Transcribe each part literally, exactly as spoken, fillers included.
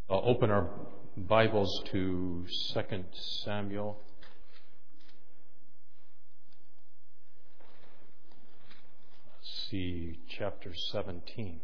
Uh, open our Bibles to Second Samuel. Let's see, chapter seventeen.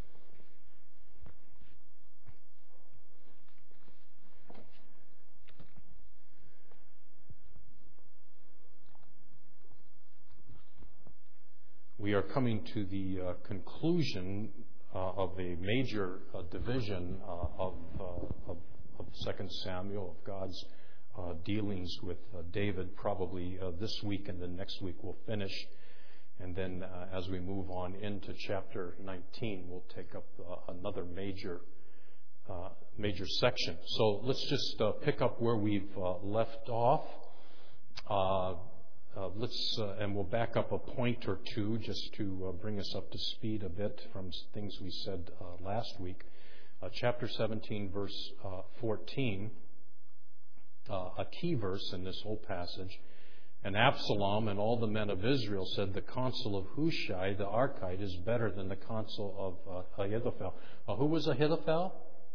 We are coming to the uh, conclusion uh, of a major uh, division uh, of, uh, of, of Second Samuel, of God's uh, dealings with uh, David. Probably uh, this week and then next week we'll finish. And then uh, as we move on into chapter nineteen, we'll take up uh, another major uh, major section. So let's just uh, pick up where we've uh, left off. Uh, Uh, let's uh, and we'll back up a point or two just to uh, bring us up to speed a bit from things we said uh, last week. Uh, chapter seventeen, verse uh, fourteen, uh, a key verse in this whole passage. And Absalom and all the men of Israel said, "The counsel of Hushai the Archite is better than the counsel of uh, Ahithophel." Uh, who was Ahithophel?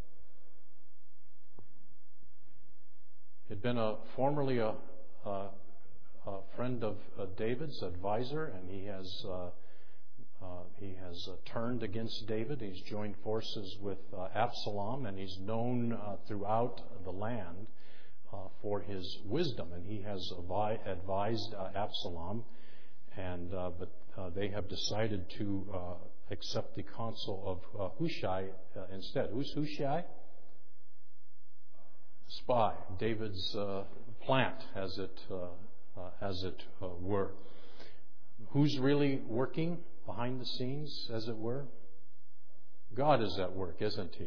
He'd been a formerly a. a A friend of uh, David's, advisor, and he has uh, uh, he has uh, turned against David. He's joined forces with uh, Absalom, and he's known uh, throughout the land uh, for his wisdom. And he has avi- advised uh, Absalom, and uh, but uh, they have decided to uh, accept the counsel of uh, Hushai uh, instead. Who's Hushai? Spy. David's uh, plant, as it. Uh, Uh, as it uh, were. Who's really working behind the scenes, as it were? God is at work, isn't He?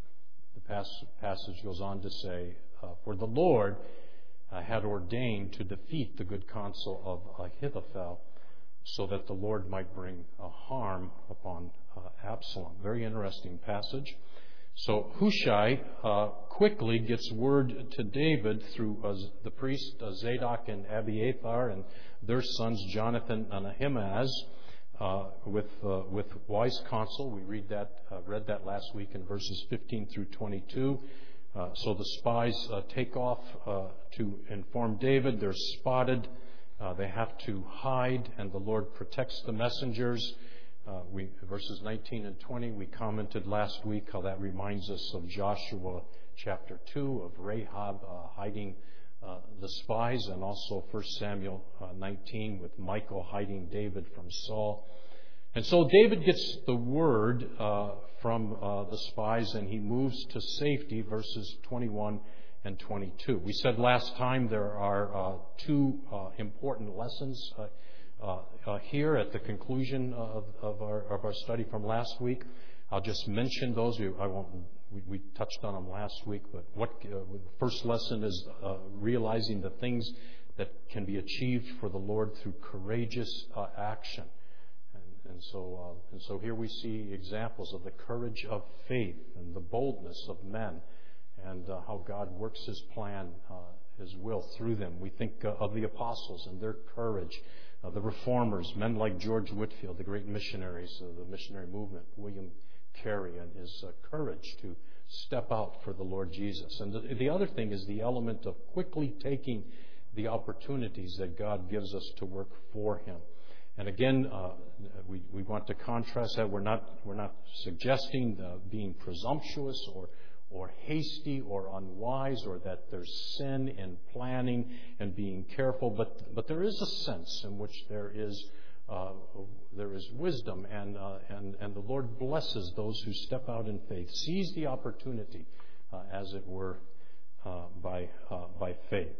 The pas- passage goes on to say, uh, "For the Lord uh, had ordained to defeat the good counsel of Ahithophel, so that the Lord might bring a harm upon uh, Absalom." Very interesting passage. So Hushai uh, quickly gets word to David through uh, the priest uh, Zadok and Abiathar and their sons Jonathan and Ahimaaz uh, with uh, with wise counsel. We read that uh, read that last week in verses fifteen through twenty-two. Uh, so the spies uh, take off uh, to inform David. They're spotted. Uh, they have to hide, and the Lord protects the messengers. Uh, we, verses nineteen and twenty, we commented last week how that reminds us of Joshua chapter two, of Rahab uh, hiding uh, the spies, and also First Samuel uh, nineteen with Michal hiding David from Saul. And so David gets the word uh, from uh, the spies, and he moves to safety, verses twenty-one and twenty-two. We said last time there are uh, two uh, important lessons uh, Uh, uh, here at the conclusion of, of, our, of our study from last week. I'll just mention those. We, I won't, we, we touched on them last week, but what uh, the first lesson is uh, realizing the things that can be achieved for the Lord through courageous uh, action. And, and, so, uh, and so here we see examples of the courage of faith and the boldness of men, and uh, how God works His plan, uh, His will through them. We think uh, of the apostles and their courage. Uh, the reformers, men like George Whitefield, the great missionaries of the missionary movement, William Carey, and his uh, courage to step out for the Lord Jesus. And the, the other thing is the element of quickly taking the opportunities that God gives us to work for Him. And again, uh, we, we want to contrast that. We're not we're not suggesting uh, being presumptuous or or hasty or unwise, or that there's sin in planning and being careful, but but there is a sense in which there is uh, there is wisdom, and uh, and and the Lord blesses those who step out in faith, seize the opportunity, uh, as it were, uh, by uh, by faith.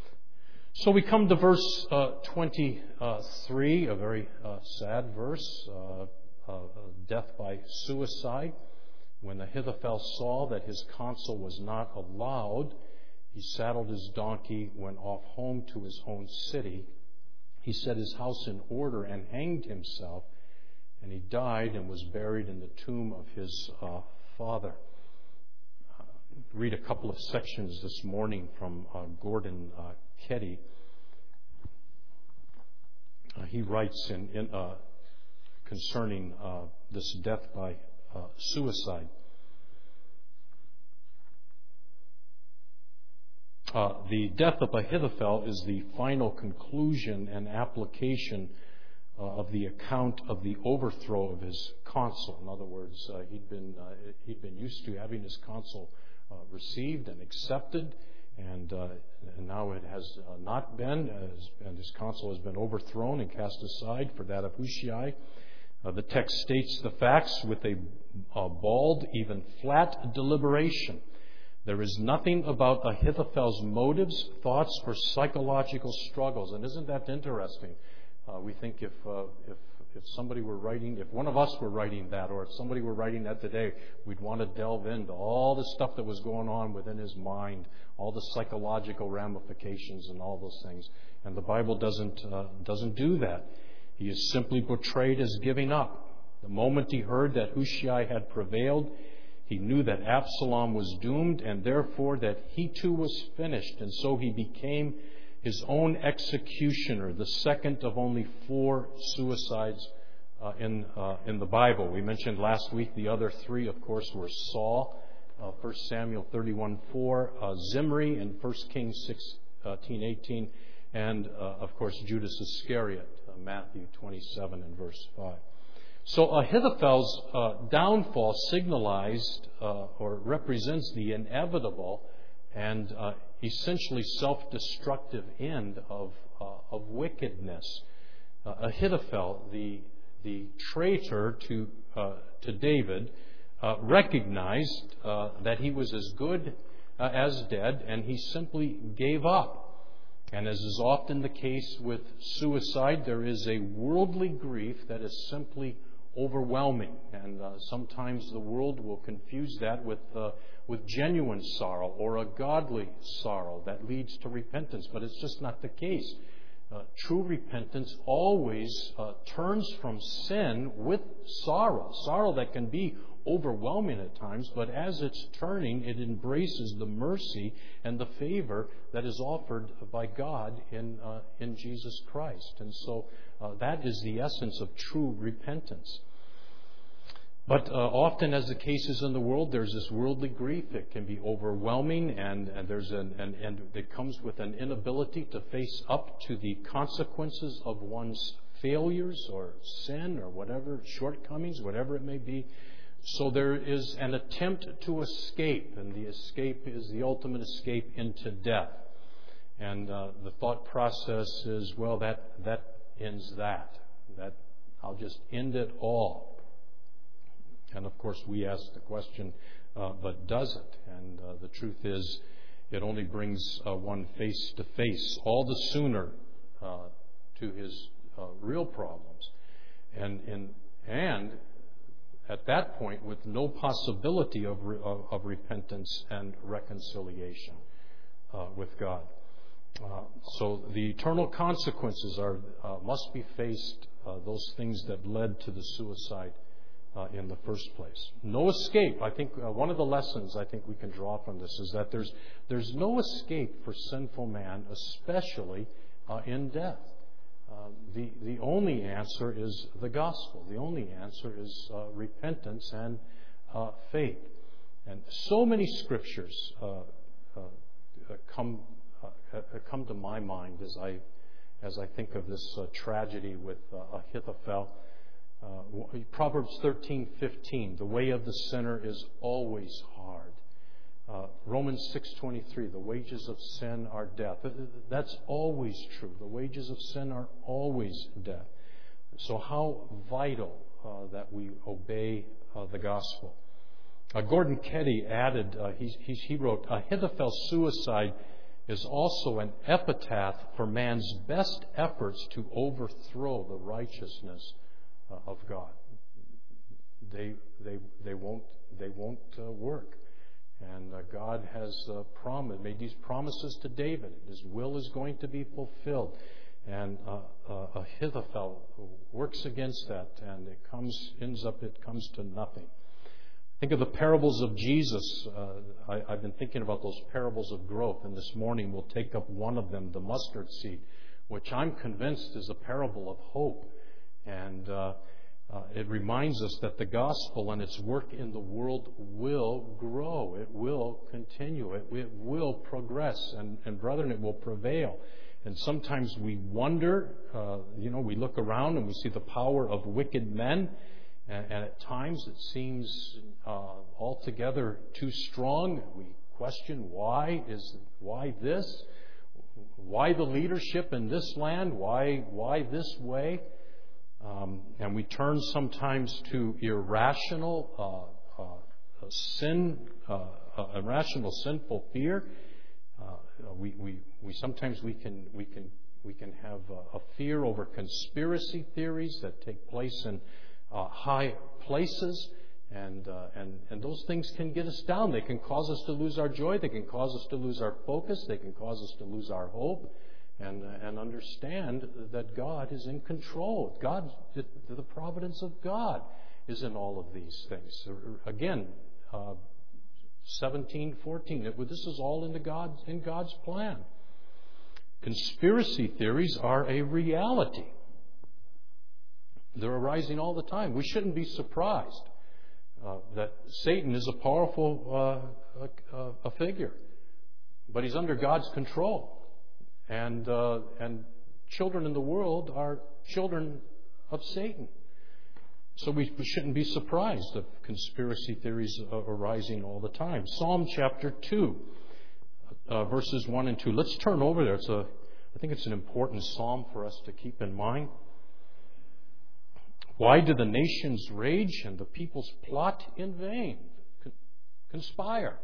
So we come to verse uh, twenty-three, a very uh, sad verse, uh, uh, death by suicide. When Ahithophel saw that his counsel was not allowed, he saddled his donkey, went off home to his own city. He set his house in order and hanged himself, and he died and was buried in the tomb of his uh, father. Uh, read a couple of sections this morning from uh, Gordon uh, Ketty. Uh, he writes in, in uh, concerning uh, this death by Uh, suicide. Uh, the death of Ahithophel is the final conclusion and application uh, of the account of the overthrow of his consul. In other words, uh, he'd been uh, he'd been used to having his consul uh, received and accepted, and, uh, and now it has uh, not been, as, and his consul has been overthrown and cast aside for that of Hushai. Uh, the text states the facts with a, a bald, even flat deliberation. There is nothing about Ahithophel's motives, thoughts, or psychological struggles. And isn't that interesting? Uh, we think if, uh, if if somebody were writing, if one of us were writing that, or if somebody were writing that today, we'd want to delve into all the stuff that was going on within his mind, all the psychological ramifications and all those things. And the Bible doesn't uh, doesn't do that. He is simply portrayed as giving up. The moment he heard that Hushai had prevailed, he knew that Absalom was doomed, and therefore that he too was finished. And so he became his own executioner, the second of only four suicides uh, in uh, in the Bible. We mentioned last week the other three, of course, were Saul, uh, First Samuel thirty-one four, uh, Zimri in First Kings sixteen eighteen, and, uh, of course, Judas Iscariot, uh, Matthew twenty-seven and verse five. So Ahithophel's uh, downfall signalized uh, or represents the inevitable and uh, essentially self-destructive end of uh, of wickedness. Uh, Ahithophel, the the traitor to uh, to David, uh, recognized uh, that he was as good uh, as dead, and he simply gave up. And as is often the case with suicide, there is a worldly grief that is simply overwhelming, and uh, sometimes the world will confuse that with uh, with genuine sorrow or a godly sorrow that leads to repentance, but it's just not the case. Uh, true repentance always uh, turns from sin with sorrow, sorrow that can be overwhelming at times, but as it's turning, it embraces the mercy and the favor that is offered by God in uh, in Jesus Christ. And so uh, that is the essence of true repentance. But uh, often, as the case is in the world, there's this worldly grief. It can be overwhelming, and, and there's an and, and it comes with an inability to face up to the consequences of one's failures or sin or whatever, shortcomings, whatever it may be. So there is an attempt to escape, and the escape is the ultimate escape into death. And uh, the thought process is, well, that that ends that. That I'll just end it all. And of course, we ask the question, uh, but does it? And uh, the truth is, it only brings uh, one face to face, all the sooner uh, to his uh, real problems. And, and, and at that point, with no possibility of, re- of, of repentance and reconciliation uh, with God. Uh, so the eternal consequences are uh, must be faced, uh, those things that led to the suicide Uh, in the first place. No escape. I think uh, one of the lessons I think we can draw from this is that there's there's no escape for sinful man, especially uh, in death. Uh, the the only answer is the gospel. The only answer is uh, repentance and uh, faith. And so many scriptures uh, uh, come uh, come to my mind as I as I think of this uh, tragedy with uh, Ahithophel. Uh, Proverbs thirteen fifteen, the way of the sinner is always hard. Uh, Romans six twenty-three, the wages of sin are death. That's always true. The wages of sin are always death. So how vital uh, that we obey uh, the gospel. Uh, Gordon Keddy added, uh, he, he, he wrote, Ahithophel's suicide is also an epitaph for man's best efforts to overthrow the righteousness of God. They they they won't they won't uh, work, and uh, God has uh, promised made these promises to David. His will is going to be fulfilled, and uh, uh, Ahithophel works against that, and it comes ends up it comes to nothing. Think of the parables of Jesus. Uh, I, I've been thinking about those parables of growth, and this morning we'll take up one of them, the mustard seed, which I'm convinced is a parable of hope. And uh, uh, it reminds us that the gospel and its work in the world will grow. It will continue. It, it will progress. And, and brethren, it will prevail. And sometimes we wonder, uh, you know, we look around and we see the power of wicked men. And, and at times it seems uh, altogether too strong. We question why is why this? Why the leadership in this land? Why why this way? Um, and we turn sometimes to irrational uh, uh, sin, uh, uh, irrational sinful fear. Uh, we, we we sometimes we can we can we can have a, a fear over conspiracy theories that take place in uh, high places, and uh, and and those things can get us down. They can cause us to lose our joy. They can cause us to lose our focus. They can cause us to lose our hope. And, uh, and understand that God is in control. God, the, the providence of God is in all of these things. Again, uh, seventeen fourteen. This is all in the God in God's plan. Conspiracy theories are a reality. They're arising all the time. We shouldn't be surprised uh, that Satan is a powerful uh, a, a figure, but he's under God's control. And uh, and children in the world are children of Satan. So we, we shouldn't be surprised of conspiracy theories uh, arising all the time. Psalm chapter two, uh, verses one and two. Let's turn over there. It's a, I think it's an important psalm for us to keep in mind. Why do the nations rage and the peoples plot in vain? Con- conspire.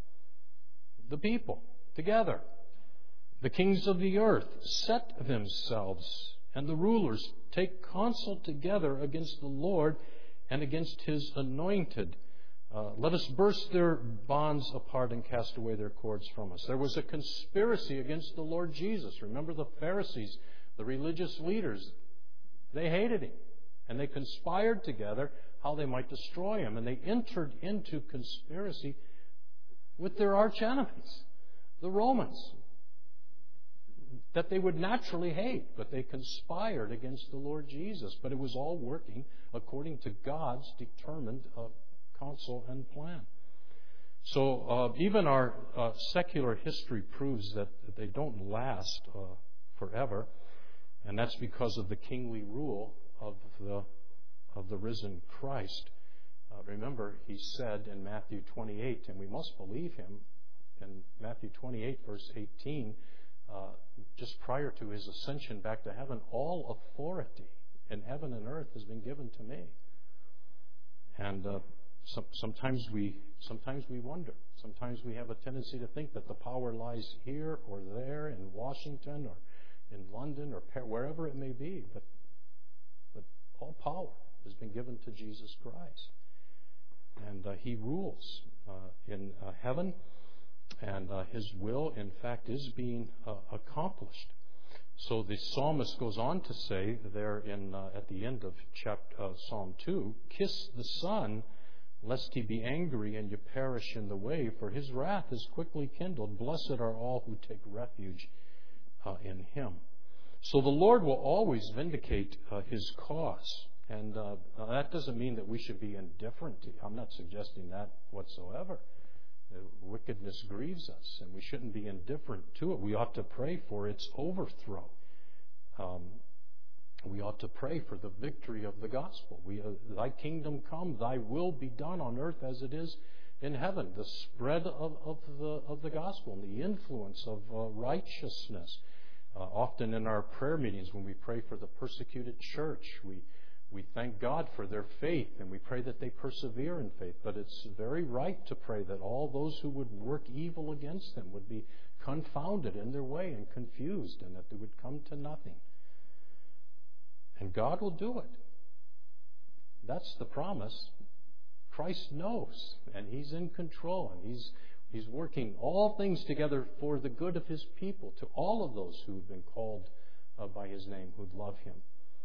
The people together. The kings of the earth set themselves, and the rulers take counsel together against the Lord and against His anointed. Uh, let us burst their bonds apart and cast away their cords from us. There was a conspiracy against the Lord Jesus. Remember the Pharisees, the religious leaders. They hated Him, and they conspired together how they might destroy Him. And they entered into conspiracy with their arch enemies, the Romans, that they would naturally hate, but they conspired against the Lord Jesus. But it was all working according to God's determined uh, counsel and plan. So uh, even our uh, secular history proves that they don't last uh, forever, and that's because of the kingly rule of the of the risen Christ. Uh, remember, He said in Matthew twenty-eight, and we must believe Him, in Matthew twenty-eight, verse eighteen, Uh, just prior to His ascension back to heaven, all authority in heaven and earth has been given to me. And uh, some, sometimes we sometimes we wonder. Sometimes we have a tendency to think that the power lies here or there in Washington or in London or wherever it may be. But but all power has been given to Jesus Christ, and uh, He rules uh, in uh, heaven. And uh, His will, in fact, is being uh, accomplished. So the psalmist goes on to say there in uh, at the end of chapter uh, Psalm two, "Kiss the Son, lest He be angry and you perish in the way, for His wrath is quickly kindled. Blessed are all who take refuge uh, in Him." So the Lord will always vindicate uh, His cause. And uh, that doesn't mean that we should be indifferent. I'm not suggesting that whatsoever. Wickedness grieves us, and we shouldn't be indifferent to it. We ought to pray for its overthrow. Um, we ought to pray for the victory of the gospel. We, uh, Thy kingdom come, Thy will be done on earth as it is in heaven. The spread of, of the of the gospel and the influence of uh, righteousness. Uh, often in our prayer meetings, when we pray for the persecuted church, we We thank God for their faith, and we pray that they persevere in faith. But it's very right to pray that all those who would work evil against them would be confounded in their way and confused, and that they would come to nothing. And God will do it. That's the promise. Christ knows, and He's in control, and He's He's working all things together for the good of His people, to all of those who have been called uh, by His name, who love Him.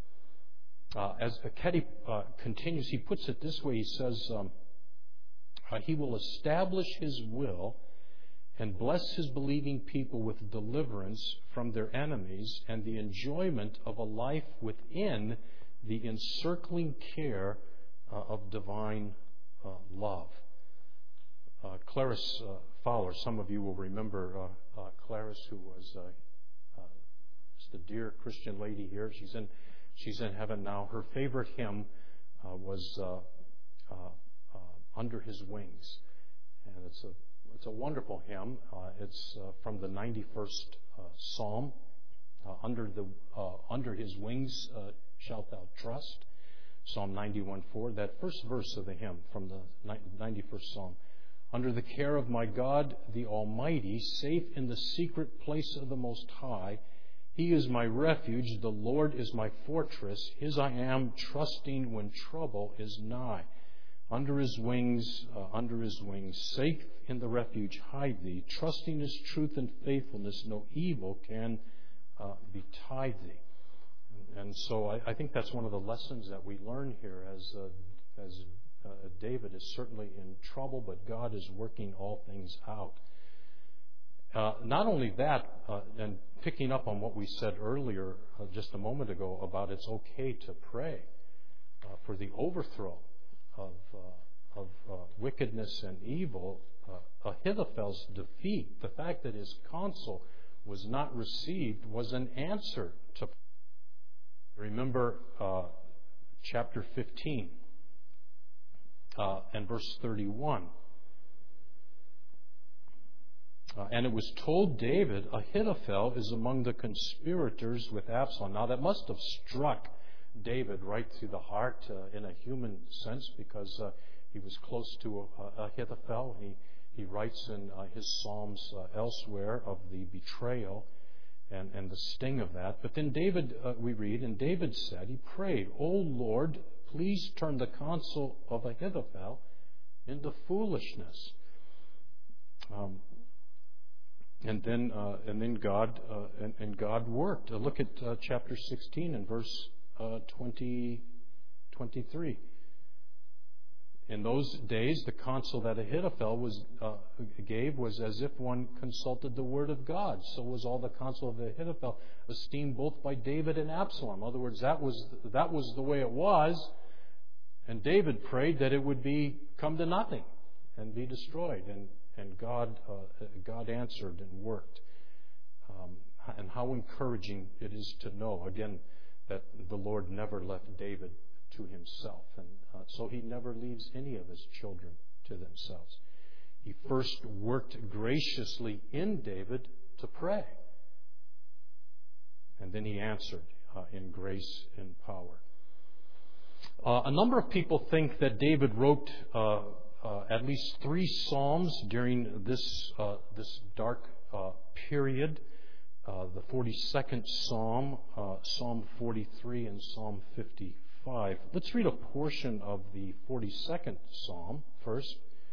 Uh, as Ketty uh, continues, he puts it this way. He says, um, uh, He will establish His will and bless His believing people with deliverance from their enemies and the enjoyment of a life within the encircling care uh, of divine uh, love. Uh, Clarice uh, Fowler, some of you will remember uh, uh, Clarice, who was uh, uh, just a dear Christian lady here. She's in she's in heaven now. Her favorite hymn uh, was uh, uh, uh, "Under His Wings," and it's a it's a wonderful hymn. Uh, it's uh, from the ninety-first uh, Psalm. Uh, under the uh, under His wings uh, shalt thou trust. Psalm ninety-one four. That first verse of the hymn from the ninety-first Psalm. Under the care of my God, the Almighty, safe in the secret place of the Most High, He is my refuge, the Lord is my fortress. His I am, trusting when trouble is nigh. Under His wings, uh, under His wings, safe in the refuge hide thee. Trusting His truth and faithfulness, no evil can uh, betide thee. And, and so I, I think that's one of the lessons that we learn here as uh, as Uh, David is certainly in trouble, but God is working all things out. Uh, not only that, uh, and picking up on what we said earlier uh, just a moment ago about it's okay to pray uh, for the overthrow of, uh, of uh, wickedness and evil, uh, Ahithophel's defeat, the fact that his counsel was not received, was an answer to prayer. Remember uh, chapter fifteen. Uh, and verse thirty-one. Uh, and it was told David, Ahithophel is among the conspirators with Absalom. Now that must have struck David right through the heart uh, in a human sense, because uh, he was close to uh, Ahithophel. He, he writes in uh, his Psalms uh, elsewhere of the betrayal and, and the sting of that. But then David, uh, we read, and David said, he prayed, O Lord, please turn the counsel of Ahithophel into foolishness. Um, and then, uh, and then God, uh, and, and God worked. Uh, look at uh, chapter sixteen and verse uh, twenty, twenty-three. In those days, the counsel that Ahithophel was uh, gave was as if one consulted the word of God. So was all the counsel of Ahithophel, esteemed both by David and Absalom. In other words, that was that was the way it was. And David prayed that it would be come to nothing and be destroyed. And and God uh, God answered and worked. Um, and how encouraging it is to know again that the Lord never left David to himself, and uh, so He never leaves any of His children to themselves. He first worked graciously in David to pray, and then He answered uh, in grace and power. Uh, a number of people think that David wrote uh, uh, at least three psalms during this uh, this dark uh, period. Uh, the forty-second Psalm, uh, Psalm forty-three, and Psalm fifty-five. Let's read a portion of the forty-second Psalm first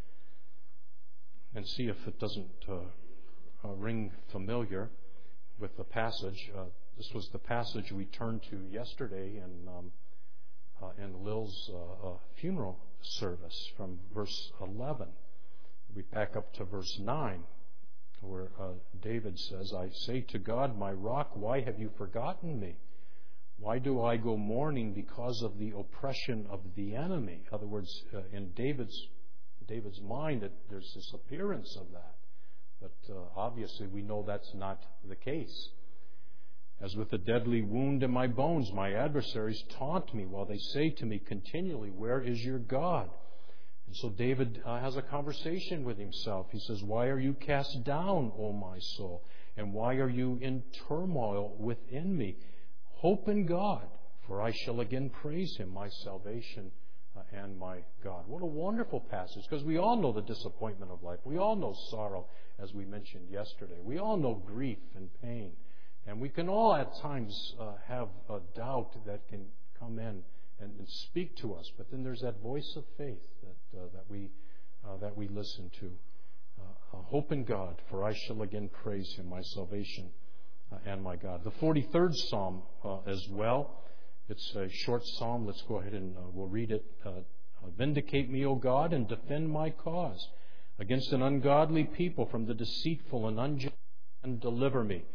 and see if it doesn't uh, uh, ring familiar with the passage. Uh, this was the passage we turned to yesterday in, um, uh, in Lil's uh, uh, funeral service from verse eleven. We back up to verse nine, where uh, David says, I say to God, my rock, why have you forgotten me? Why do I go mourning because of the oppression of the enemy? In other words, uh, in David's David's mind, it, there's this appearance of that. But uh, obviously we know that's not the case. As with a deadly wound in my bones, my adversaries taunt me while they say to me continually, where is your God? And so David uh, has a conversation with himself. He says, why are you cast down, O my soul? And why are you in turmoil within me? Hope in God, for I shall again praise Him, my salvation uh, and my God. What a wonderful passage, because we all know the disappointment of life. We all know sorrow, as we mentioned yesterday. We all know grief and pain. And we can all at times uh, have a doubt that can come in and, and speak to us. But then there's that voice of faith that, uh, that, we, uh, that we listen to. Uh, hope in God, for I shall again praise Him, my salvation Uh, and my God. The forty-third Psalm uh, as well. It's a short psalm. Let's go ahead and uh, we'll read it. Uh, Vindicate me, O God, and defend my cause against an ungodly people from the deceitful and unjust, and deliver me.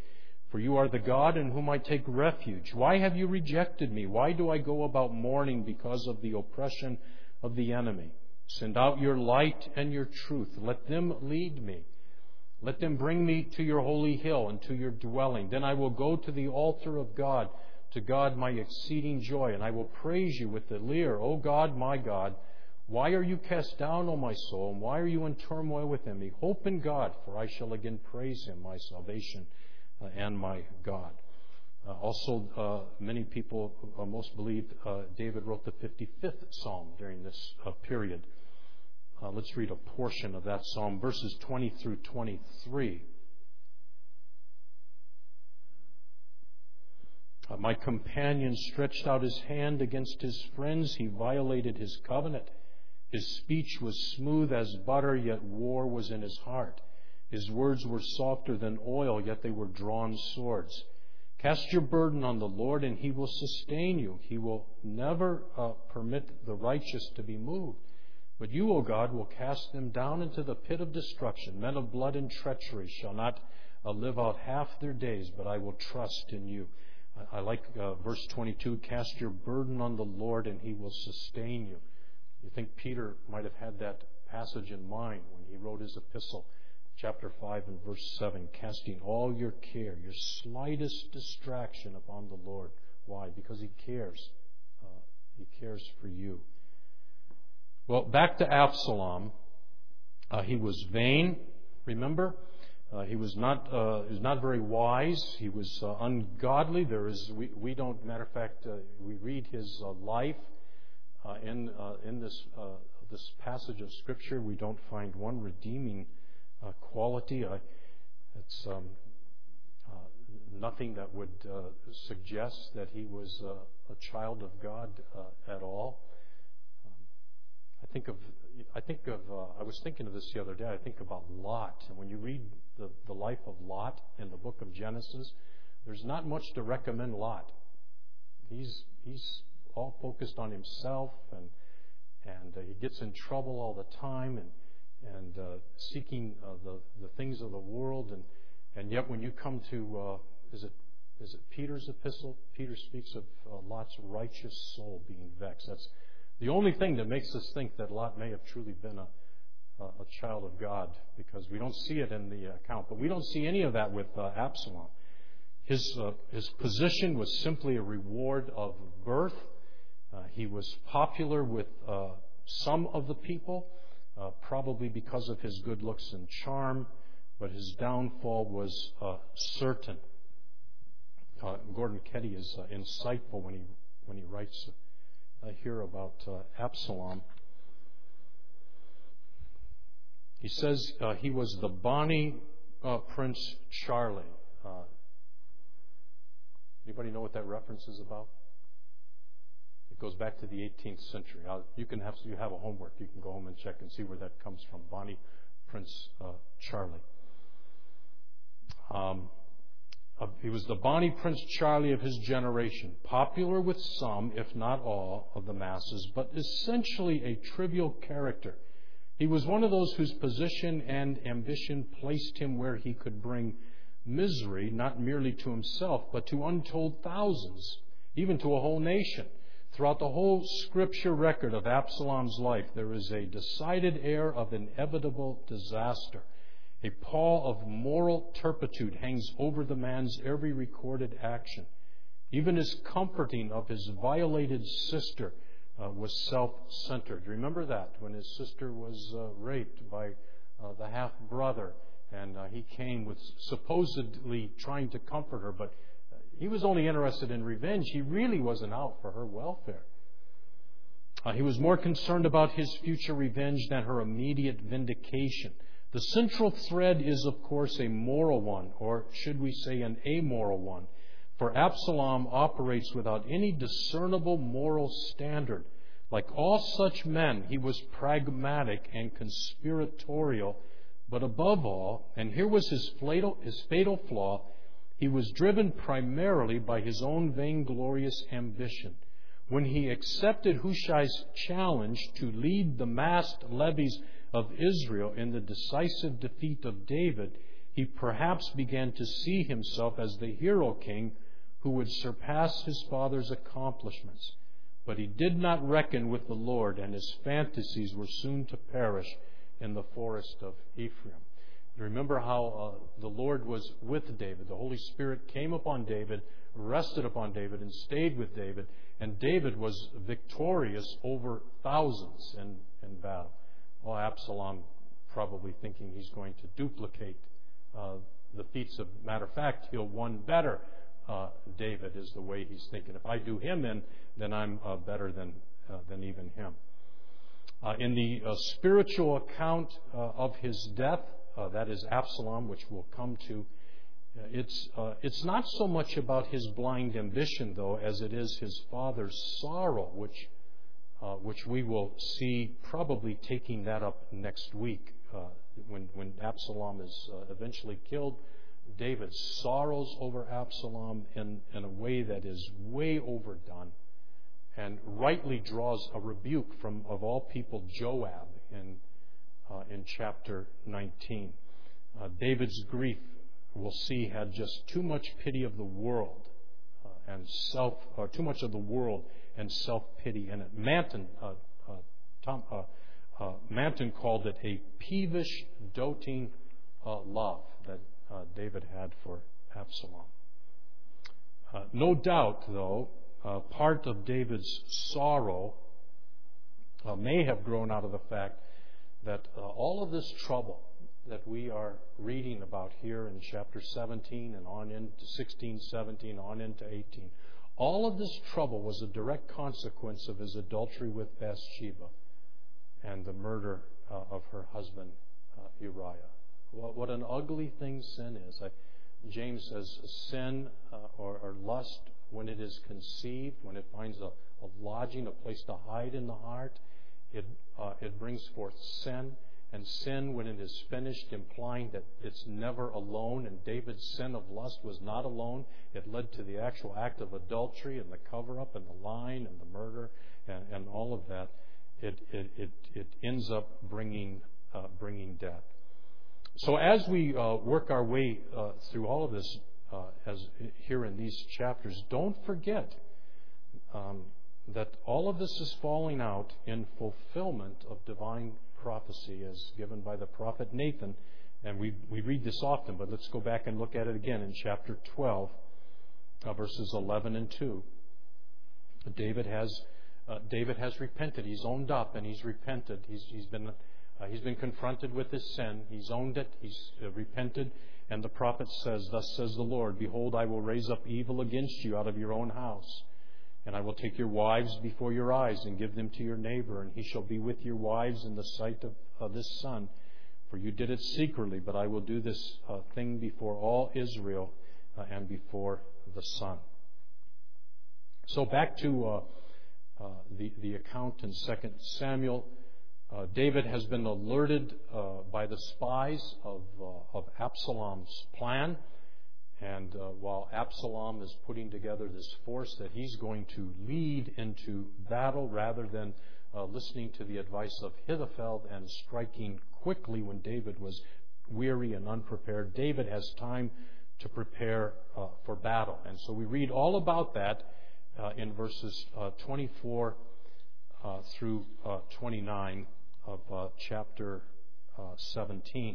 For you are the God in whom I take refuge. Why have you rejected me? Why do I go about mourning because of the oppression of the enemy? Send out your light and your truth. Let them lead me. Let them bring me to your holy hill and to your dwelling. Then I will go to the altar of God, to God my exceeding joy, and I will praise you with the lyre. O God, my God, why are you cast down, O my soul, and why are you in turmoil within me? Hope in God, for I shall again praise him, my salvation uh, and my God. Uh, also, uh, many people, uh, most believe, uh, David wrote the fifty-fifth Psalm during this uh, period. Uh, let's read a portion of that Psalm, verses twenty through twenty-three. Uh, My companion stretched out his hand against his friends. He violated his covenant. His speech was smooth as butter, yet war was in his heart. His words were softer than oil, yet they were drawn swords. Cast your burden on the Lord, and he will sustain you. He will never uh, permit the righteous to be moved. But you, O God, will cast them down into the pit of destruction. Men of blood and treachery shall not uh, live out half their days, but I will trust in you. I, I like uh, verse twenty-two, cast your burden on the Lord, and he will sustain you. You think Peter might have had that passage in mind when he wrote his epistle, chapter five and verse seven, casting all your care, your slightest distraction upon the Lord. Why? Because he cares. Uh, he cares for you. Well, back to Absalom. Uh, he was vain, remember? Uh, he was not uh, he was not very wise. He was uh, ungodly. There is we, we don't, matter of fact, uh, we read his uh, life uh, in uh, in this uh, this passage of Scripture. We don't find one redeeming uh, quality. Uh, it's um, uh, nothing that would uh, suggest that he was uh, a child of God uh, at all. I think of, I think of, uh, I was thinking of this the other day. I think about Lot. And when you read the, the life of Lot in the book of Genesis, there's not much to recommend Lot. He's he's all focused on himself, and and uh, he gets in trouble all the time, and and uh, seeking uh, the the things of the world, and and yet when you come to uh, is it is it Peter's epistle? Peter speaks of uh, Lot's righteous soul being vexed. That's the only thing that makes us think that Lot may have truly been a, a, a child of God, because we don't see it in the account. But we don't see any of that with uh, Absalom. His uh, his position was simply a reward of birth. Uh, he was popular with uh, some of the people, uh, probably because of his good looks and charm, but his downfall was uh, certain. Uh, Gordon Ketty is uh, insightful when he when he writes I hear about uh, Absalom. He says uh, he was the Bonnie uh, Prince Charlie. Uh, anybody know what that reference is about? It goes back to the eighteenth century. I'll, you can have you have a homework. You can go home and check and see where that comes from. Bonnie Prince uh, Charlie. Um, Uh, he was the Bonnie Prince Charlie of his generation, popular with some, if not all, of the masses, but essentially a trivial character. He was one of those whose position and ambition placed him where he could bring misery, not merely to himself, but to untold thousands, even to a whole nation. Throughout the whole Scripture record of Absalom's life, there is a decided air of inevitable disaster. A pall of moral turpitude hangs over the man's every recorded action. Even his comforting of his violated sister uh, was self-centered. Remember that, when his sister was uh, raped by uh, the half-brother, and uh, he came with supposedly trying to comfort her, but he was only interested in revenge. He really wasn't out for her welfare. Uh, he was more concerned about his future revenge than her immediate vindication. The central thread is, of course, a moral one, or should we say an amoral one. For Absalom operates without any discernible moral standard. Like all such men, he was pragmatic and conspiratorial, but above all, and here was his fatal, his fatal flaw, he was driven primarily by his own vainglorious ambition. When he accepted Hushai's challenge to lead the massed levies of Israel in the decisive defeat of David, he perhaps began to see himself as the hero king who would surpass his father's accomplishments. But he did not reckon with the Lord, and his fantasies were soon to perish in the forest of Ephraim. Remember how uh, the Lord was with David. The Holy Spirit came upon David, rested upon David, and stayed with David. And David was victorious over thousands in, in battle. Well, Absalom probably thinking he's going to duplicate uh, the feats of... Matter of fact, he'll one better uh, David is the way he's thinking. If I do him in, then I'm uh, better than, uh, than even him. Uh, in the uh, spiritual account uh, of his death, Uh, that is Absalom, which we'll come to. Uh, it's uh, it's not so much about his blind ambition, though, as it is his father's sorrow, which uh, which we will see probably taking that up next week uh, when when Absalom is uh, eventually killed. David sorrows over Absalom in in a way that is way overdone, and rightly draws a rebuke from, of all people, Joab in. Uh, in chapter nineteen. Uh, David's grief, we'll see, had just too much pity of the world uh, and self, or too much of the world and self-pity in it. Manton, uh, uh, Tom, uh, uh, Manton called it a peevish, doting uh, love that uh, David had for Absalom. Uh, no doubt, though, uh, part of David's sorrow uh, may have grown out of the fact that uh, all of this trouble that we are reading about here in chapter seventeen and on into sixteen, seventeen, on into eighteen, all of this trouble was a direct consequence of his adultery with Bathsheba and the murder uh, of her husband uh, Uriah. What, what an ugly thing sin is. I, James says sin uh, or, or lust, when it is conceived, when it finds a, a lodging, a place to hide in the heart, It uh, it brings forth sin, and sin, when it is finished, implying that it's never alone. And David's sin of lust was not alone. It led to the actual act of adultery and the cover-up and the lying and the murder and, and all of that. It it it, it ends up bringing uh, bringing death. So as we uh, work our way uh, through all of this, uh, as here in these chapters, don't forget. Um, that all of this is falling out in fulfillment of divine prophecy as given by the prophet Nathan. And we, we read this often, but let's go back and look at it again in chapter twelve, uh, verses eleven and two. David has uh, David has repented. He's owned up and he's repented. He's, he's been uh, he's been confronted with his sin. He's owned it. He's uh, repented. And the prophet says, "Thus says the Lord, behold, I will raise up evil against you out of your own house. And I will take your wives before your eyes and give them to your neighbor, and he shall be with your wives in the sight of uh, this son. For you did it secretly, but I will do this uh, thing before all Israel uh, and before the sun." So back to uh, uh, the, the account in Second Samuel. Uh, David has been alerted uh, by the spies of, uh, of Absalom's plan. And uh, while Absalom is putting together this force that he's going to lead into battle rather than uh, listening to the advice of Ahithophel and striking quickly when David was weary and unprepared, David has time to prepare uh, for battle. And so we read all about that uh, in verses uh, twenty-four uh, through uh, twenty-nine of uh, chapter uh, seventeen.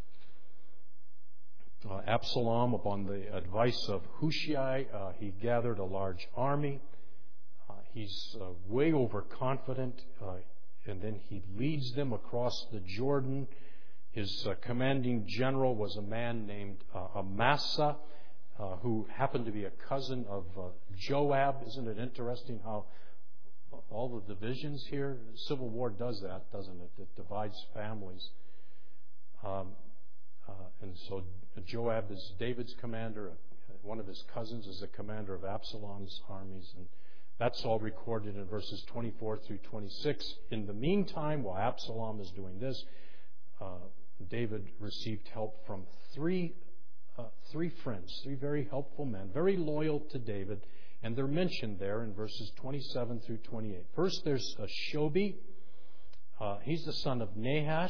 Uh, Absalom, upon the advice of Hushai, uh, he gathered a large army. Uh, he's uh, way overconfident, uh, and then he leads them across the Jordan. His uh, commanding general was a man named uh, Amasa, uh, who happened to be a cousin of uh, Joab. Isn't it interesting how all the divisions here? The Civil War does that, doesn't it? It divides families. Um, uh, and so Joab is David's commander. One of his cousins is the commander of Absalom's armies. And that's all recorded in verses twenty-four through twenty-six. In the meantime, while Absalom is doing this, uh, David received help from three uh, three friends, three very helpful men, very loyal to David. And they're mentioned there in verses twenty-seven through twenty-eight. First, there's uh, Shobi. Uh, he's the son of Nahash.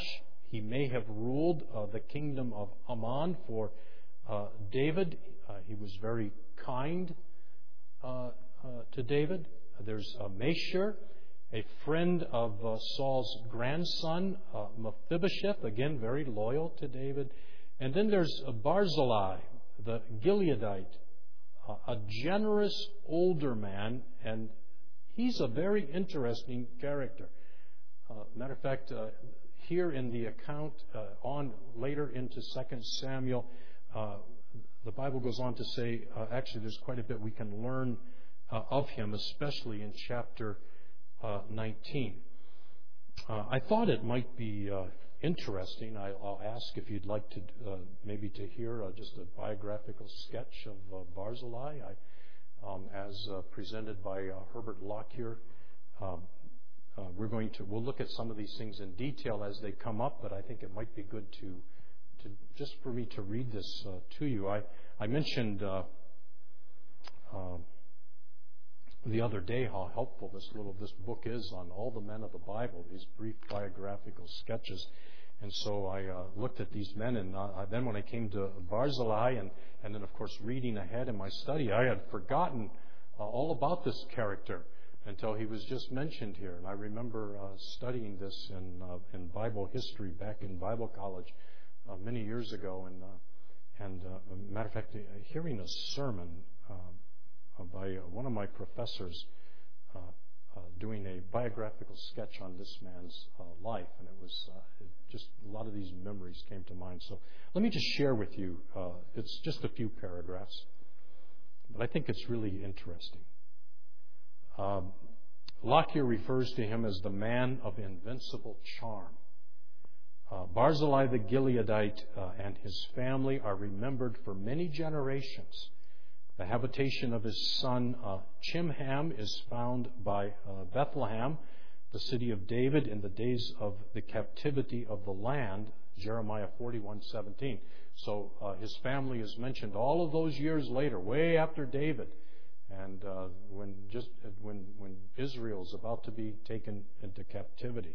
he may have ruled uh, the kingdom of Ammon for uh, David. Uh, he was very kind uh, uh, to David. There's uh, Mashir, a friend of uh, Saul's grandson, uh, Mephibosheth, again very loyal to David. And then there's uh, Barzillai, the Gileadite, uh, a generous older man, and he's a very interesting character. Uh, matter of fact, uh, here in the account, uh, on later into Second Samuel, uh, the Bible goes on to say, uh, actually there's quite a bit we can learn uh, of him, especially in chapter uh, nineteen. Uh, I thought it might be uh, interesting. I, I'll ask if you'd like to uh, maybe to hear uh, just a biographical sketch of uh, Barzillai, I, um, as uh, presented by uh, Herbert Lockyer. Um, uh, we're going to we'll look at some of these things in detail as they come up, but I think it might be good to to just for me to read this uh, to you. I I mentioned uh, uh, the other day how helpful this little this book is on all the men of the Bible, these brief biographical sketches. And so I uh, looked at these men, and uh, then when I came to Barzillai, and, and then of course reading ahead in my study, I had forgotten uh, all about this character until he was just mentioned here. And I remember uh, studying this in uh, in Bible history back in Bible college uh, many years ago, and uh, and uh, matter of fact, uh, hearing a sermon uh, by uh, one of my professors uh, uh, doing a biographical sketch on this man's uh, life, and it was uh, it just a lot of these memories came to mind. So let me just share with you. Uh, it's just a few paragraphs, but I think it's really interesting. Um, Lockyer refers to him as the man of invincible charm. Uh, Barzillai the Gileadite uh, and his family are remembered for many generations. The habitation of his son uh, Chimham is found by uh, Bethlehem, the city of David, in the days of the captivity of the land, Jeremiah forty-one seventeen. So uh, his family is mentioned all of those years later, way after David, and uh, when just when when Israel is about to be taken into captivity.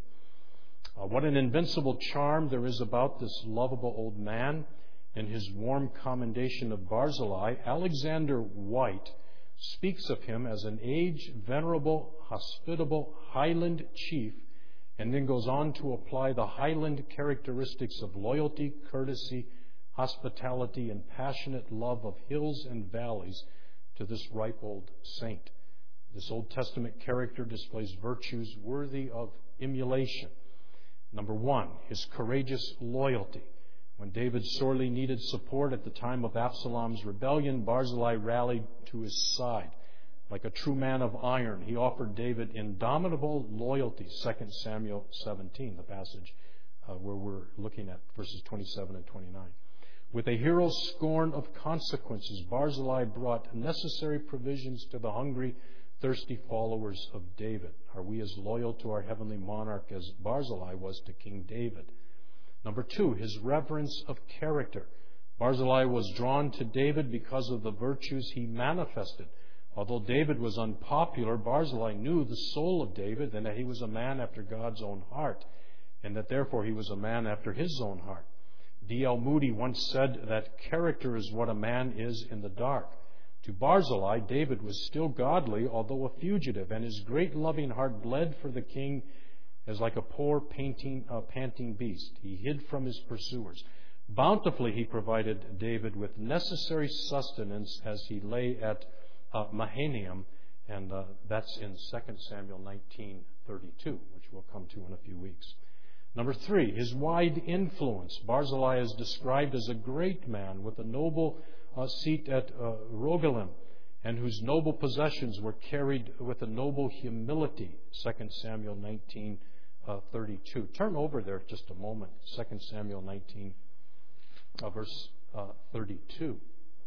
Uh, what an invincible charm there is about this lovable old man. In his warm commendation of Barzillai, Alexander White speaks of him as an aged, venerable, hospitable Highland chief, and then goes on to apply the Highland characteristics of loyalty, courtesy, hospitality, and passionate love of hills and valleys to this ripe old saint. This Old Testament character displays virtues worthy of emulation. Number one, his courageous loyalty. When David sorely needed support at the time of Absalom's rebellion, Barzillai rallied to his side. Like a true man of iron, he offered David indomitable loyalty, Second Samuel seventeen, the passage uh, where we're looking at verses twenty-seven and twenty-nine. With a hero's scorn of consequences, Barzillai brought necessary provisions to the hungry, thirsty followers of David. Are we as loyal to our heavenly monarch as Barzillai was to King David? Number two, his reverence of character. Barzillai was drawn to David because of the virtues he manifested. Although David was unpopular, Barzillai knew the soul of David and that he was a man after God's own heart, and that therefore he was a man after his own heart. D L Moody once said that character is what a man is in the dark. To Barzillai, David was still godly, although a fugitive, and his great loving heart bled for the king as like a poor painting, uh, panting beast. He hid from his pursuers. Bountifully he provided David with necessary sustenance as he lay at uh, Mahanaim, and uh, that's in Second Samuel nineteen thirty-two, which we'll come to in a few weeks. Number three, his wide influence. Barzillai is described as a great man with a noble uh, seat at uh, Rogelim, and whose noble possessions were carried with a noble humility. Second Samuel nineteen thirty-two. Turn over there just a moment. Second Samuel nineteen, uh, verse uh, thirty-two.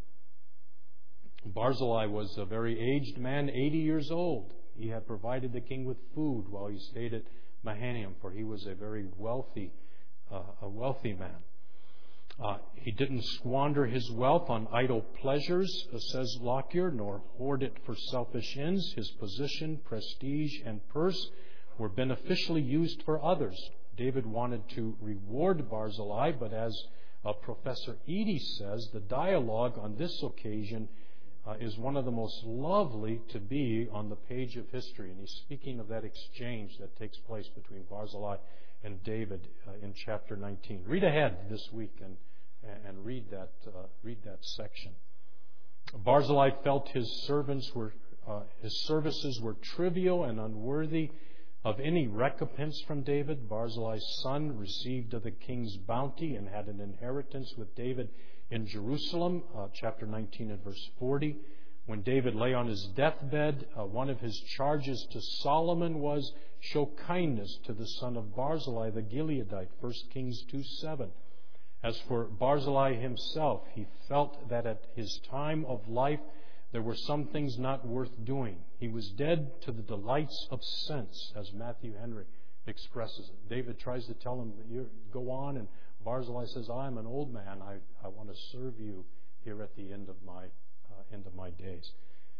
Barzillai was a very aged man, eighty years old. He had provided the king with food while he stayed at Mahanaim, for he was a very wealthy, uh, a wealthy man. Uh, he didn't squander his wealth on idle pleasures, uh, says Lockyer, nor hoard it for selfish ends. His position, prestige, and purse were beneficially used for others. David wanted to reward Barzillai, but as uh, Professor Eady says, the dialogue on this occasion uh, is one of the most lovely to be on the page of history. And he's speaking of that exchange that takes place between Barzillai and David uh, in chapter nineteen. Read ahead this week and, and read that, uh, read that section. Barzillai felt his servants were uh, his services were trivial and unworthy of any recompense from David. Barzillai's son received of the king's bounty and had an inheritance with David in Jerusalem, uh, chapter nineteen and verse forty. When David lay on his deathbed, uh, one of his charges to Solomon was, show kindness to the son of Barzillai the Gileadite, First Kings two seven. As for Barzillai himself, he felt that at his time of life there were some things not worth doing. He was dead to the delights of sense, as Matthew Henry expresses it. David tries to tell him, you go on, and Barzillai says, I'm an old man. I, I want to serve you here at the end of my uh, end of my days.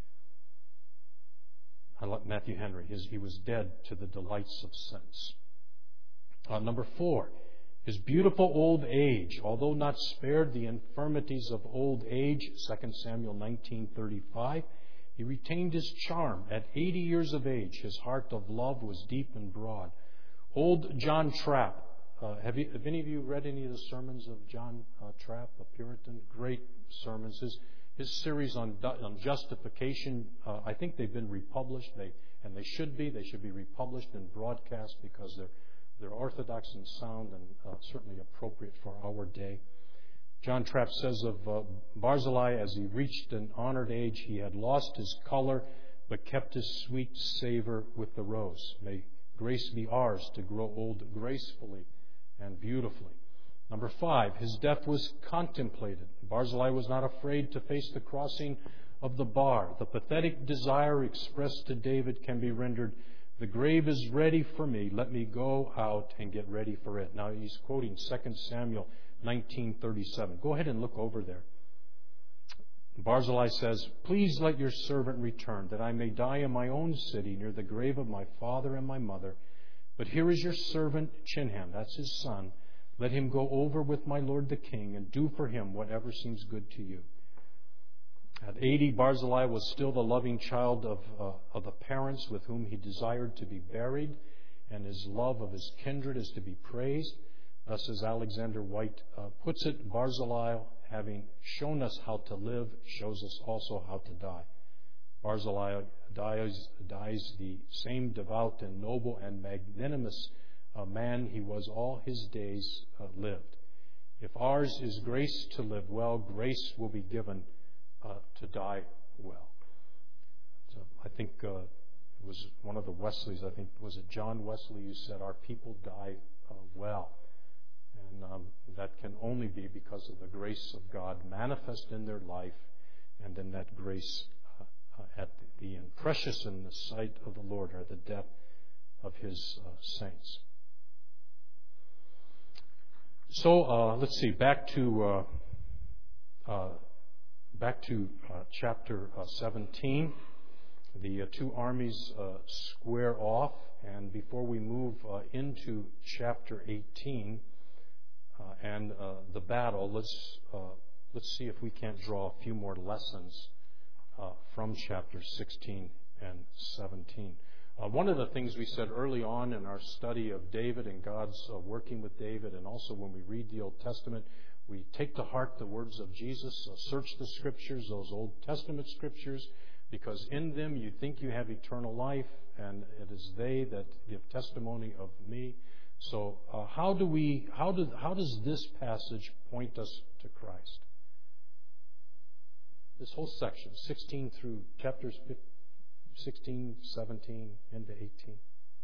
I like Matthew Henry. His, he was dead to the delights of sense. Uh, number four, his beautiful old age, although not spared the infirmities of old age, Second Samuel nineteen thirty-five, he retained his charm. At eighty years of age, his heart of love was deep and broad. Old John Trapp, uh, have, you, have any of you read any of the sermons of John uh, Trapp, a Puritan? Great sermons. His, his series on, on justification, uh, I think they've been republished, they, and they should be. They should be republished and broadcast because they're They're orthodox and sound and uh, certainly appropriate for our day. John Trapp says of uh, Barzillai, as he reached an honored age, he had lost his color but kept his sweet savor with the rose. May grace be ours to grow old gracefully and beautifully. Number five, his death was contemplated. Barzillai was not afraid to face the crossing of the bar. The pathetic desire expressed to David can be rendered, the grave is ready for me. Let me go out and get ready for it. Now he's quoting Second Samuel nineteen thirty-seven. Go ahead and look over there. Barzillai says, please let your servant return, that I may die in my own city near the grave of my father and my mother. But here is your servant Chinham, that's his son. Let him go over with my lord the king and do for him whatever seems good to you. At eighty, Barzillai was still the loving child of, uh, of the parents with whom he desired to be buried, and his love of his kindred is to be praised. Thus, as Alexander White uh, puts it, Barzillai, having shown us how to live, shows us also how to die. Barzillai dies, dies the same devout and noble and magnanimous uh, man he was all his days uh, lived. If ours is grace to live well, grace will be given Uh, to die well. So I think uh, it was one of the Wesleys, I think, was it John Wesley who said, our people die uh, well. And um, that can only be because of the grace of God manifest in their life, and in that grace uh, uh, at the, the and precious in the sight of the Lord are the death of his uh, saints. So uh, let's see, back to uh, uh, Back to uh, chapter uh, seventeen. The uh, two armies uh, square off, and before we move uh, into chapter eighteen uh, and uh, the battle, let's uh, let's see if we can't draw a few more lessons uh, from chapter sixteen and seventeen. Uh, one of the things we said early on in our study of David and God's uh, working with David, and also when we read the Old Testament, we take to heart the words of Jesus, uh, search the Scriptures, those Old Testament Scriptures, because in them you think you have eternal life, and it is they that give testimony of me. So uh, how do we? How do? How does this passage point us to Christ? This whole section, sixteen through chapters sixteen, seventeen, into eighteen.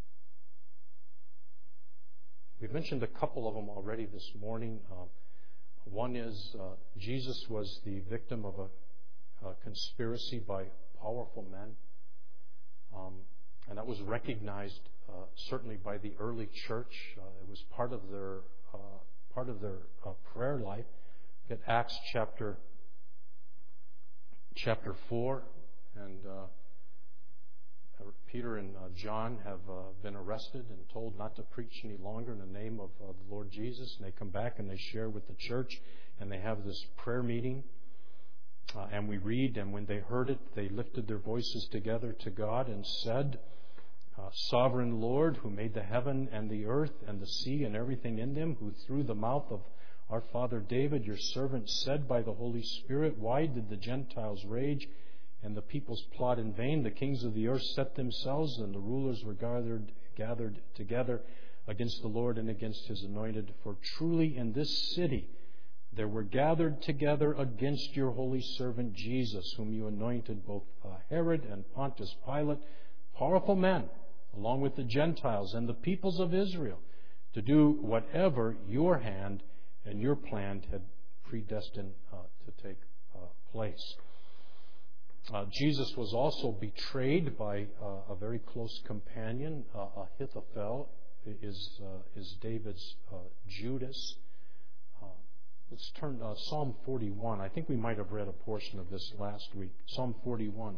We've mentioned a couple of them already this morning. Uh, One is uh, Jesus was the victim of a, a conspiracy by powerful men. Um, and that was recognized uh, certainly by the early church. Uh, it was part of their uh, part of their uh, prayer life. At Acts chapter chapter four, and uh, Peter and uh, John have uh, been arrested and told not to preach any longer in the name of uh, the Lord Jesus. And they come back and they share with the church, and they have this prayer meeting. Uh, and we read, and when they heard it, they lifted their voices together to God and said, uh, Sovereign Lord, who made the heaven and the earth and the sea and everything in them, who through the mouth of our father David, your servant, said by the Holy Spirit, why did the Gentiles rage and the peoples plot in vain? The kings of the earth set themselves, and the rulers were gathered, gathered together against the Lord and against his anointed. For truly in this city there were gathered together against your holy servant Jesus, whom you anointed, both uh, Herod and Pontius Pilate, powerful men, along with the Gentiles and the peoples of Israel, to do whatever your hand and your plan had predestined uh, to take uh, place. Uh, Jesus was also betrayed by uh, a very close companion. Uh, Ahithophel is, uh, is David's uh, Judas. Uh, let's turn to uh, Psalm forty-one. I think we might have read a portion of this last week. Psalm forty-one.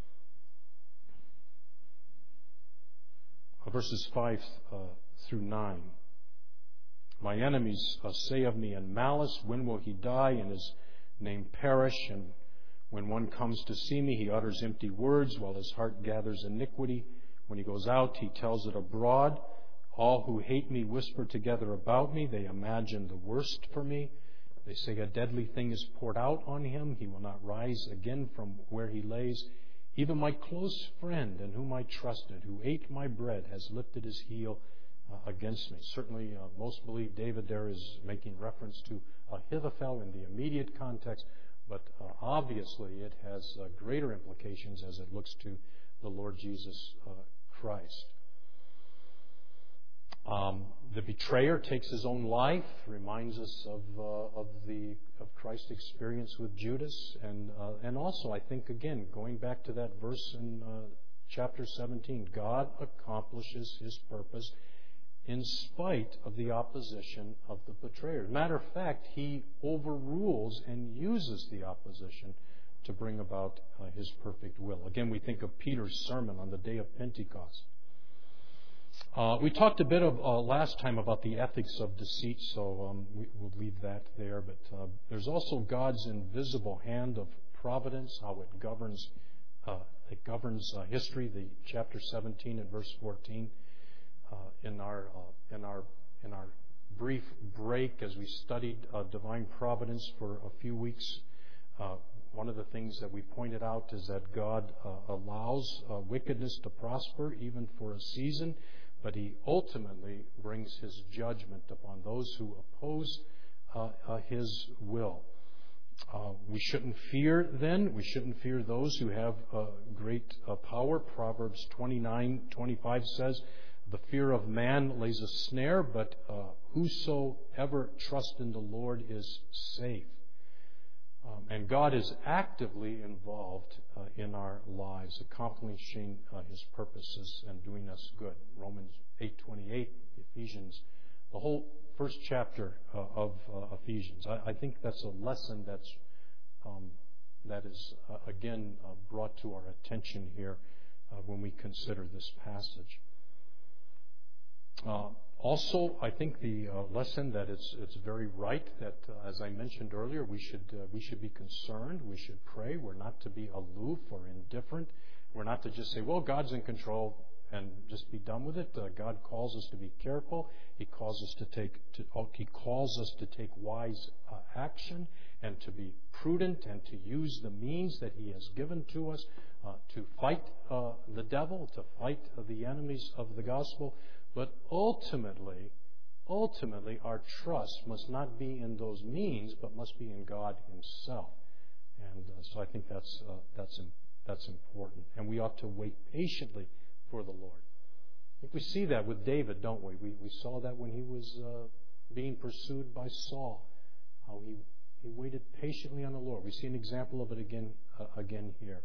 Uh, verses five uh, through nine. My enemies uh, say of me in malice, when will he die and his name perish? And when one comes to see me, he utters empty words while his heart gathers iniquity. When he goes out, he tells it abroad. All who hate me whisper together about me. They imagine the worst for me. They say a deadly thing is poured out on him. He will not rise again from where he lays. Even my close friend in whom I trusted, who ate my bread, has lifted his heel uh, against me. Certainly, uh, most believe David there is making reference to Ahithophel in the immediate context. But uh, obviously it has uh, greater implications as it looks to the Lord Jesus uh, Christ. Um, the betrayer takes his own life, reminds us of uh, of the of Christ's experience with Judas, and uh, and also I think again going back to that verse in uh, chapter seventeen, God accomplishes His purpose in spite of the opposition of the betrayer. Matter of fact, he overrules and uses the opposition to bring about uh, his perfect will. Again, we think of Peter's sermon on the day of Pentecost. Uh, we talked a bit of uh, last time about the ethics of deceit, so um, we, we'll leave that there. But uh, there's also God's invisible hand of providence, how it governs uh, it governs uh, history. The chapter seventeen and verse fourteen. Uh, in our uh, in our in our brief break as we studied uh, divine providence for a few weeks, uh, one of the things that we pointed out is that God uh, allows uh, wickedness to prosper even for a season, but He ultimately brings His judgment upon those who oppose uh, uh, His will. Uh, we shouldn't fear then. We shouldn't fear those who have uh, great uh, power. Proverbs twenty-nine twenty-five says, the fear of man lays a snare, but uh, whosoever trusts in the Lord is safe. Um, and God is actively involved uh, in our lives, accomplishing uh, His purposes and doing us good. Romans eight twenty-eight, Ephesians, the whole first chapter uh, of uh, Ephesians. I, I think that's a lesson that's um, that is uh, again uh, brought to our attention here uh, when we consider this passage. Uh, also, I think the uh, lesson that it's it's very right that, uh, as I mentioned earlier, we should uh, we should be concerned. We should pray. We're not to be aloof or indifferent. We're not to just say, "Well, God's in control," and just be done with it. Uh, God calls us to be careful. He calls us to take to, He calls us to take wise uh, action and to be prudent and to use the means that He has given to us uh, to fight uh, the devil, to fight uh, the enemies of the gospel. But ultimately, ultimately, our trust must not be in those means, but must be in God Himself. And uh, so I think that's uh, that's that's important. And we ought to wait patiently for the Lord. I think we see that with David, don't we? We we saw that when he was uh, being pursued by Saul, how he he waited patiently on the Lord. We see an example of it again uh, again here.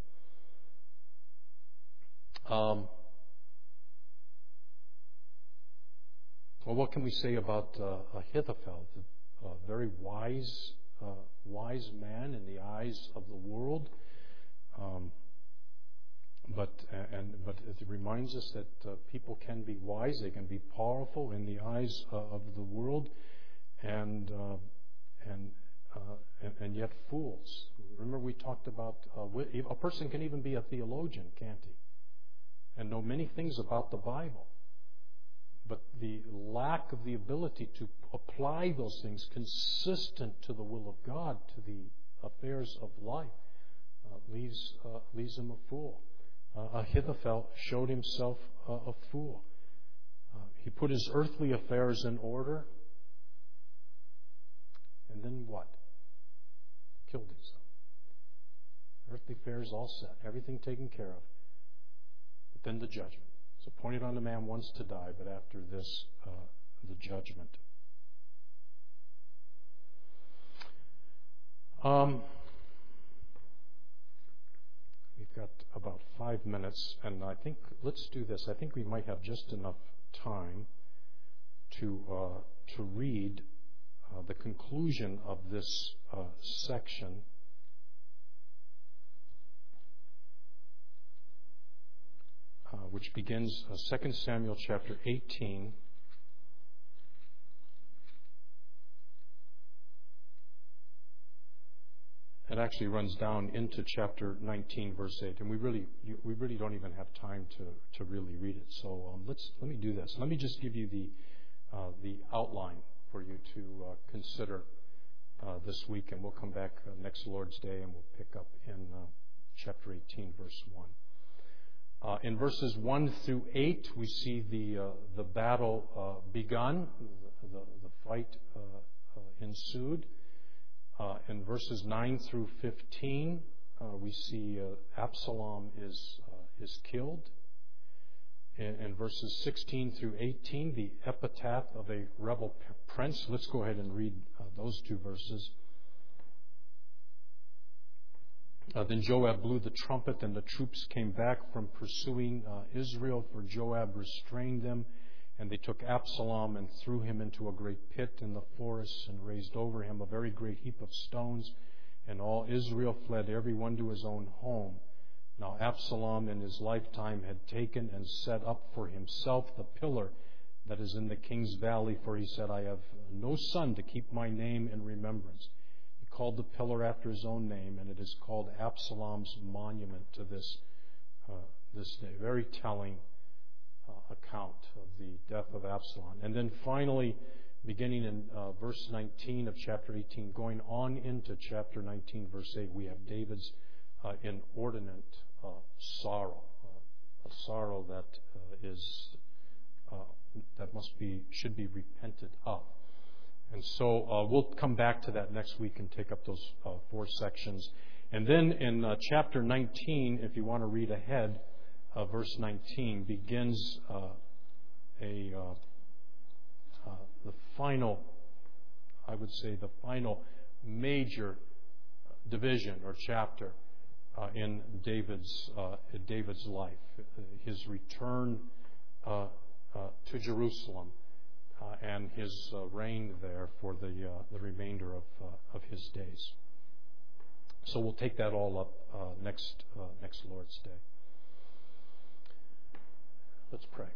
Um. Well, what can we say about uh, Ahithophel? A very wise, uh, wise man in the eyes of the world. Um, but and but it reminds us that uh, people can be wise, they can be powerful in the eyes uh, of the world, and uh, and, uh, and and yet fools. Remember, we talked about uh, a person can even be a theologian, can't he? And know many things about the Bible, but the lack of the ability to apply those things consistent to the will of God, to the affairs of life, uh, leaves uh, leaves him a fool. Uh, Ahithophel showed himself uh, a fool. Uh, he put his earthly affairs in order, and then what? Killed himself. Earthly affairs all set, everything taken care of. But then the judgment. It's appointed unto man once to die, but after this, uh, the judgment. Um, we've got about five minutes, and I think let's do this. I think we might have just enough time to uh, to read uh, the conclusion of this uh, section. Uh, which begins uh, Second Samuel chapter eighteen. It actually runs down into chapter nineteen, verse eight, and we really we really don't even have time to, to really read it. So um, let's let me do this. Let me just give you the uh, the outline for you to uh, consider uh, this week, and we'll come back uh, next Lord's Day, and we'll pick up in uh, chapter eighteen, verse one. Uh, in verses one through eight, we see the uh, the battle uh, begun, the, the, the fight uh, uh, ensued. Uh, in verses nine through fifteen, uh, we see uh, Absalom is uh, is killed. In, in verses sixteen through eighteen, the epitaph of a rebel prince. Let's go ahead and read uh, those two verses. Uh, then Joab blew the trumpet, and the troops came back from pursuing uh, Israel, for Joab restrained them. And they took Absalom and threw him into a great pit in the forest, and raised over him a very great heap of stones. And all Israel fled, every one to his own home. Now Absalom in his lifetime had taken and set up for himself the pillar that is in the king's valley, for he said, I have no son to keep my name in remembrance. Called the pillar after his own name, and it is called Absalom's monument to this uh, this day. Very telling uh, account of the death of Absalom. And then finally, beginning in uh, verse nineteen of chapter eighteen, going on into chapter nineteen, verse eight, we have David's uh, inordinate uh, sorrow, uh, a sorrow that uh, is uh, that must be should be repented of. And so uh, we'll come back to that next week and take up those uh, four sections. And then in uh, chapter nineteen, if you want to read ahead, uh, verse nineteen begins uh, a uh, uh, the final, I would say, the final major division or chapter uh, in David's uh, in David's life, his return uh, uh, to Jerusalem. Uh, and his uh, reign there for the uh, the remainder of uh, of his days. So we'll take that all up uh, next uh, next Lord's Day. Let's pray.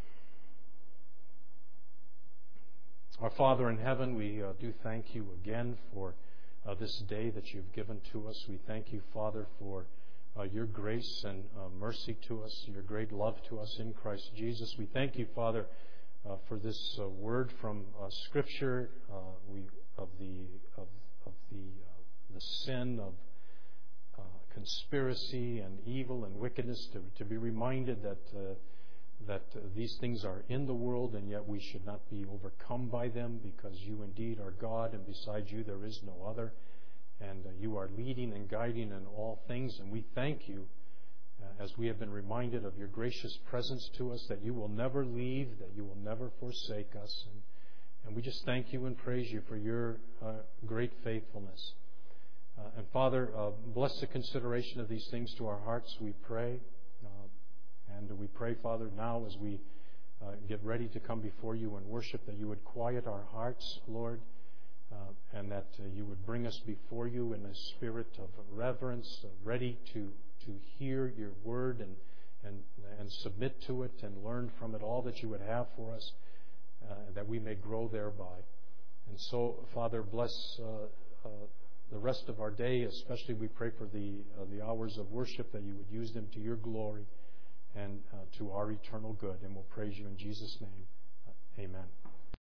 Our Father in heaven, we uh, do thank you again for uh, this day that you've given to us. We thank you, Father, for uh, your grace and uh, mercy to us, your great love to us in Christ Jesus. We thank you, Father, Uh, for this uh, word from uh, Scripture, uh, we of the of, of the uh, the sin of uh, conspiracy and evil and wickedness, to to be reminded that uh, that uh, these things are in the world, and yet we should not be overcome by them, because you indeed are God, and besides you there is no other, and uh, you are leading and guiding in all things, and we thank you. Uh, as we have been reminded of your gracious presence to us, that you will never leave, that you will never forsake us. And, and we just thank you and praise you for your uh, great faithfulness. Uh, and Father, uh, bless the consideration of these things to our hearts, we pray. Uh, and we pray, Father, now as we uh, get ready to come before you and worship, that you would quiet our hearts, Lord, uh, and that uh, you would bring us before you in a spirit of reverence, uh, ready to to to hear your word and, and, and submit to it and learn from it all that you would have for us, uh, that we may grow thereby. And so, Father, bless uh, uh, the rest of our day, especially we pray for the, uh, the hours of worship, that you would use them to your glory and uh, to our eternal good. And we'll praise you in Jesus' name. Uh, amen.